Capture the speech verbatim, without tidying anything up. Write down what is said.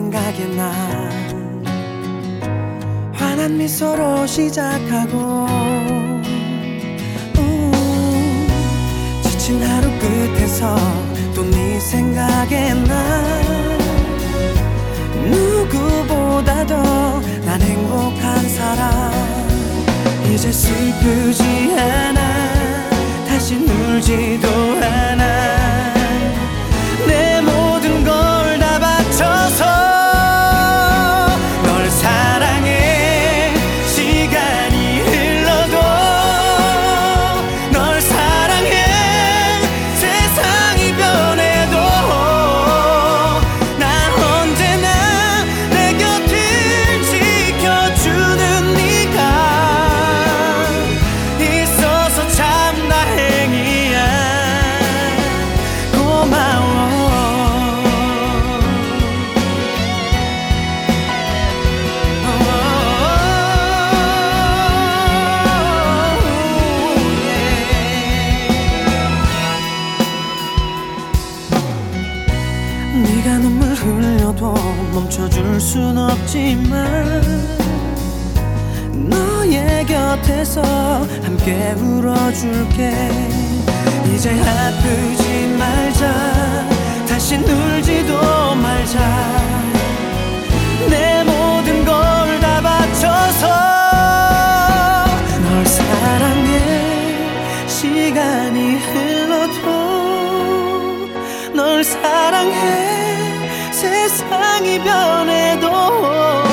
생각에 나 환한 미소로 시작하고 음, 지친 하루 끝에서 또 네 생각에 나 누구보다도 난 행복한 사람 이제 슬프지 않아 다시 울지도 않아 내 모든 걸 다 바쳐서 널 사랑해 시간이 흘러도 널 사랑해 세상이 변해도 난 언제나 내 곁을 지켜주는 네가 있어서 참 다행이야 고마워 네가 눈물 흘려도 멈춰줄 순 없지만 너의 곁에서 함께 울어줄게 이제 아프지 말자 다시 울지도 말자 내 모든 걸 다 바쳐서 널 사랑해 시간이 흘러도 널 사랑해 세상이 변해도